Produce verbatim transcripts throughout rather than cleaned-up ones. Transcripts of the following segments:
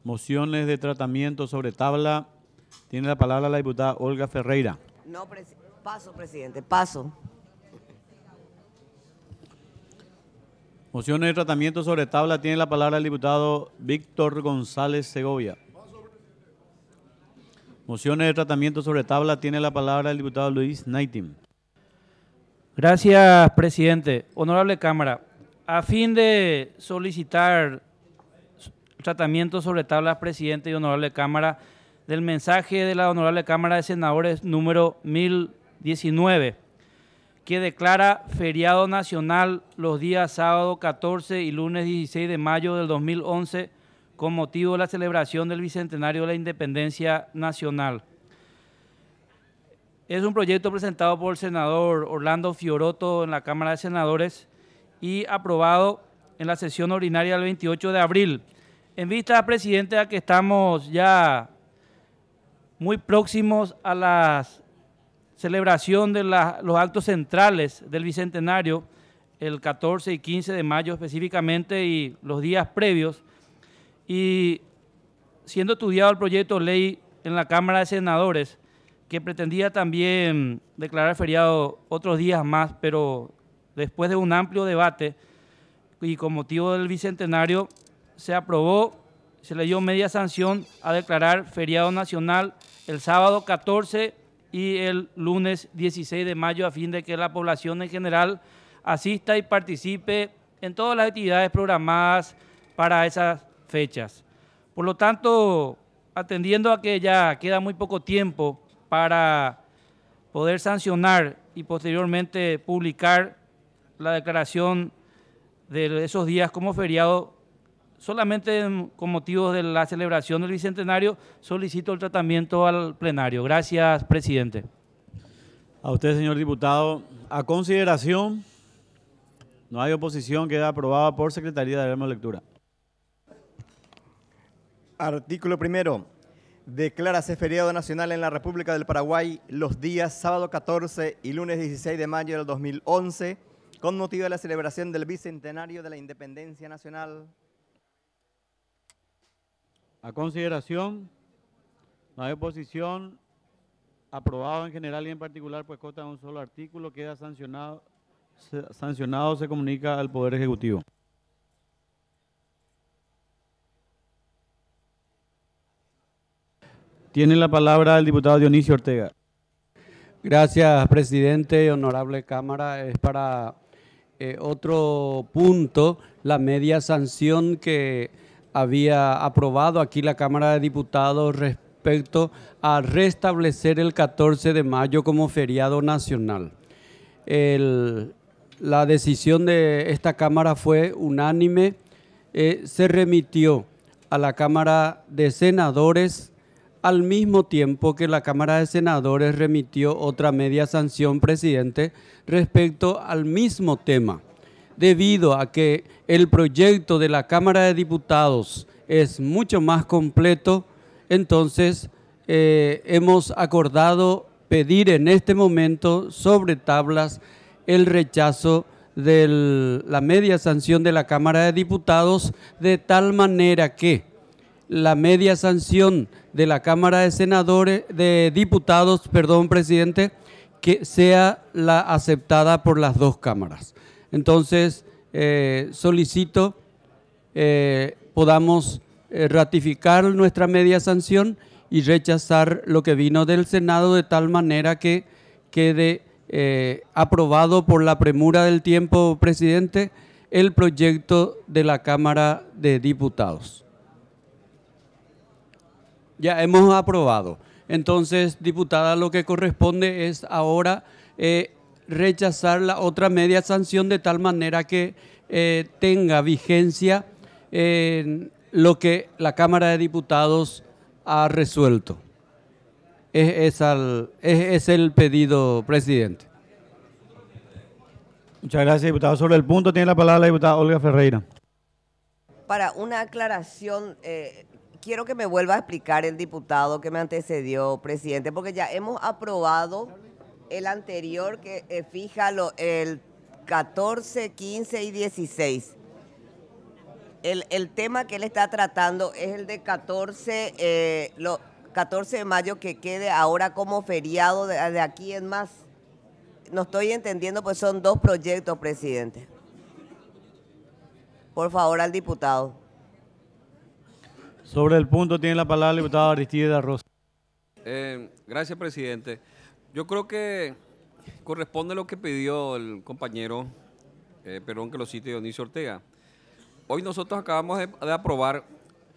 Mociones de tratamiento sobre tabla. Tiene la palabra la diputada Olga Ferreira. No, presi paso, presidente, paso. Mociones de tratamiento sobre tabla. Tiene la palabra el diputado Víctor González Segovia. Mociones de tratamiento sobre tabla. Tiene la palabra el diputado Luis Naitim. Gracias, presidente. Honorable Cámara, a fin de solicitar tratamiento sobre tablas, presidente y honorable Cámara, del mensaje de la honorable Cámara de Senadores número mil diecinueve, que declara feriado nacional los días sábado catorce y lunes dieciséis de mayo del dos mil once con motivo de la celebración del Bicentenario de la Independencia Nacional. Es un proyecto presentado por el senador Orlando Fioroto en la Cámara de Senadores y aprobado en la sesión ordinaria del veintiocho de abril. En vista, presidente, a que estamos ya muy próximos a la celebración de la, los actos centrales del Bicentenario, el catorce y quince de mayo específicamente, y los días previos, y siendo estudiado el proyecto de ley en la Cámara de Senadores, que pretendía también declarar feriado otros días más, pero después de un amplio debate y con motivo del Bicentenario, se aprobó, se le dio media sanción a declarar feriado nacional el sábado catorce y el lunes dieciséis de mayo, a fin de que la población en general asista y participe en todas las actividades programadas para esas fechas. Por lo tanto, atendiendo a que ya queda muy poco tiempo para poder sancionar y posteriormente publicar la declaración de esos días como feriado, solamente con motivos de la celebración del Bicentenario, solicito el tratamiento al plenario. Gracias, presidente. A usted, señor diputado. A consideración, no hay oposición, queda aprobada por Secretaría de Demos Lectura. Artículo primero. Declárase feriado nacional en la República del Paraguay los días sábado catorce y lunes dieciséis de mayo del dos mil once, con motivo de la celebración del Bicentenario de la Independencia Nacional. A consideración, no hay oposición, aprobado en general y en particular, pues consta de un solo artículo, queda sancionado, se, sancionado se comunica al Poder Ejecutivo. Tiene la palabra el diputado Dionisio Ortega. Gracias, presidente, honorable Cámara. Es para eh, otro punto, la media sanción que había aprobado aquí la Cámara de Diputados respecto a restablecer el catorce de mayo como feriado nacional. El, la decisión de esta Cámara fue unánime, eh, se remitió a la Cámara de Senadores al mismo tiempo que la Cámara de Senadores remitió otra media sanción, presidente, respecto al mismo tema. Debido a que el proyecto de la Cámara de Diputados es mucho más completo, entonces eh, hemos acordado pedir en este momento sobre tablas el rechazo de la media sanción de la Cámara de Diputados, de tal manera que la media sanción de la Cámara de Senadores, de Diputados, perdón, presidente, que sea la aceptada por las dos cámaras. Entonces, eh, solicito eh, podamos eh, ratificar nuestra media sanción y rechazar lo que vino del Senado, de tal manera que quede eh, aprobado por la premura del tiempo, presidente, el proyecto de la Cámara de Diputados. Ya hemos aprobado. Entonces, diputada, lo que corresponde es ahora eh, rechazar la otra media sanción de tal manera que eh, tenga vigencia eh, lo que la Cámara de Diputados ha resuelto. Es, es, al, es, es el pedido, presidente. Muchas gracias, diputado. Sobre el punto tiene la palabra la diputada Olga Ferreira. Para una aclaración, eh, quiero que me vuelva a explicar el diputado que me antecedió, presidente, porque ya hemos aprobado el anterior que eh, fija lo, el catorce, quince y dieciséis. El, el tema que él está tratando es el de catorce, eh, lo, catorce de mayo, que quede ahora como feriado de, de aquí en más. No estoy entendiendo, pues son dos proyectos, presidente. Por favor, al diputado. Sobre el punto tiene la palabra el diputado Aristide Rosa. Eh, gracias, presidente. Yo creo que corresponde lo que pidió el compañero, eh, perdón que lo cite, Dionisio Ortega. Hoy nosotros acabamos de, de aprobar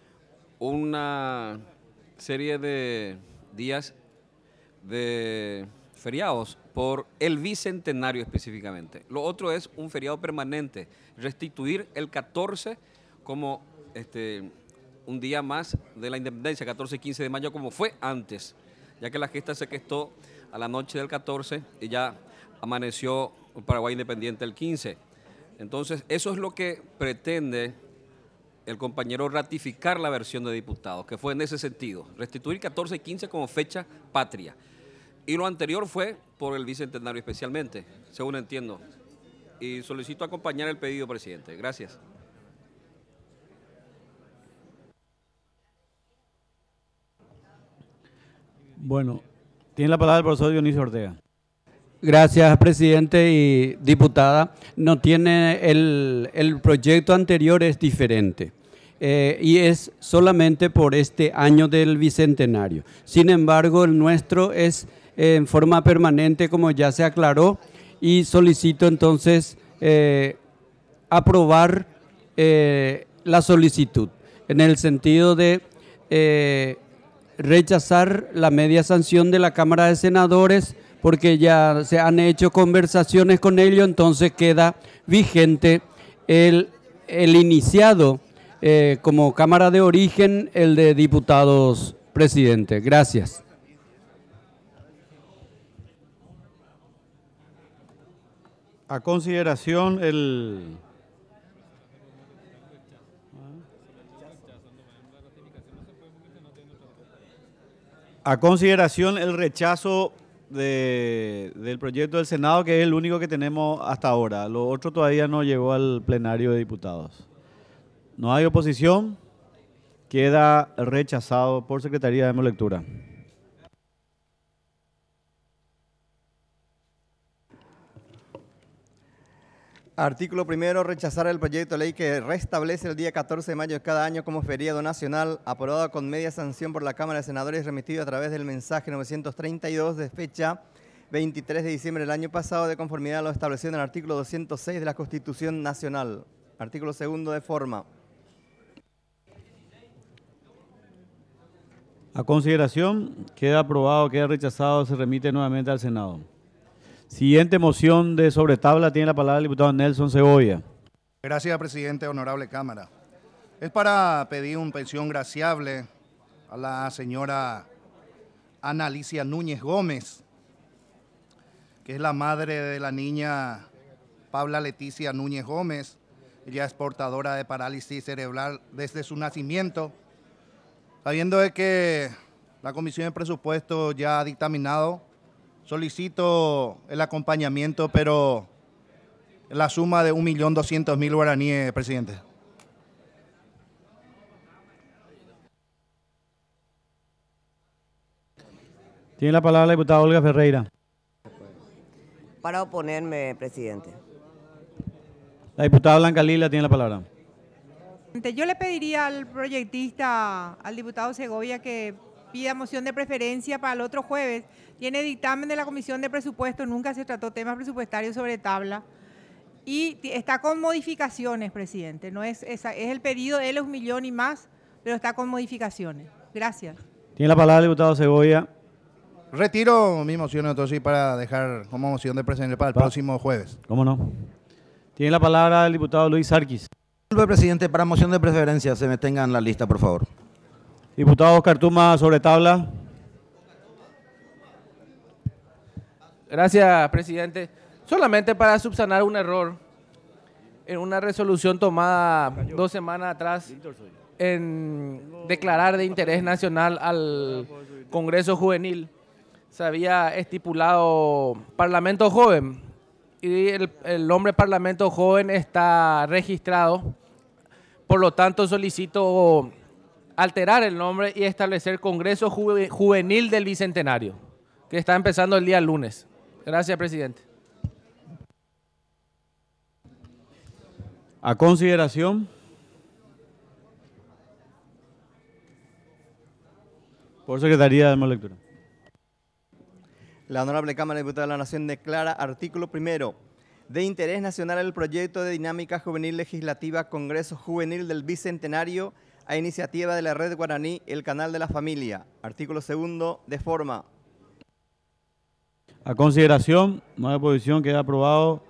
una serie de días de feriados por el Bicentenario específicamente. Lo otro es un feriado permanente, restituir el catorce como este, un día más de la independencia, catorce y quince de mayo como fue antes, ya que la gesta se gestó a la noche del catorce y ya amaneció un Paraguay independiente el quince. Entonces, eso es lo que pretende el compañero ratificar la versión de diputados, que fue en ese sentido, restituir catorce y quince como fecha patria. Y lo anterior fue por el Bicentenario especialmente, según entiendo. Y solicito acompañar el pedido, presidente. Gracias. Bueno, tiene la palabra el profesor Dionisio Ortega. Gracias, presidente y diputada. No tiene el, el proyecto anterior es diferente eh, y es solamente por este año del Bicentenario. Sin embargo, el nuestro es eh, en forma permanente, como ya se aclaró, y solicito entonces eh, aprobar eh, la solicitud en el sentido de eh, rechazar la media sanción de la Cámara de Senadores, porque ya se han hecho conversaciones con ellos, entonces queda vigente el, el iniciado eh, como Cámara de Origen, el de Diputados, presidente. Gracias. A consideración el... A consideración el rechazo de, del proyecto del Senado, que es el único que tenemos hasta ahora. Lo otro todavía no llegó al plenario de diputados. No hay oposición, queda rechazado por Secretaría. Demos lectura. Artículo primero, rechazar el proyecto de ley que restablece el día catorce de mayo de cada año como feriado nacional, aprobado con media sanción por la Cámara de Senadores y remitido a través del mensaje novecientos treinta y dos de fecha veintitrés de diciembre del año pasado, de conformidad a lo establecido en el artículo doscientos seis de la Constitución Nacional. Artículo segundo de forma. A consideración, queda aprobado, queda rechazado, se remite nuevamente al Senado. Siguiente moción de sobre tabla, tiene la palabra el diputado Nelson Segovia. Gracias, presidente, honorable Cámara. Es para pedir una pensión graciable a la señora Ana Alicia Núñez Gómez, que es la madre de la niña Paula Leticia Núñez Gómez. Ella es portadora de parálisis cerebral desde su nacimiento. Sabiendo de que la Comisión de Presupuesto ya ha dictaminado, solicito el acompañamiento, pero la suma de un millón doscientos mil guaraníes, presidente. Tiene la palabra la diputada Olga Ferreira. Para oponerme, presidente. La diputada Blanca Lila tiene la palabra. Yo le pediría al proyectista, al diputado Segovia, que pida moción de preferencia para el otro jueves. Tiene dictamen de la Comisión de Presupuesto, nunca se trató temas presupuestarios sobre tabla. Y está con modificaciones, presidente. No es, esa, es el pedido de él, es un millón y más, pero está con modificaciones. Gracias. Tiene la palabra el diputado Segovia. Retiro mi moción entonces para dejar como moción de preferencia para el Va. próximo jueves. ¿Cómo no? Tiene la palabra el diputado Luis Sarquis. Disculpe, presidente, para moción de preferencia se me tenga en la lista, por favor. Diputado Oscar Tuma, sobre tabla. Gracias, presidente. Solamente para subsanar un error en una resolución tomada dos semanas atrás en declarar de interés nacional al Congreso Juvenil. Se había estipulado Parlamento Joven y el, el nombre Parlamento Joven está registrado, Por lo tanto, solicito alterar el nombre y establecer Congreso Juve- Juvenil del Bicentenario, que está empezando el día lunes. Gracias, presidente. A consideración. Por Secretaría, demos lectura. La Honorable Cámara de Diputados de la Nación declara artículo primero de interés nacional el proyecto de dinámica juvenil legislativa Congreso Juvenil del Bicentenario a iniciativa de la Red Guaraní El Canal de la Familia. Artículo segundo de forma. A consideración, no hay oposición, queda aprobado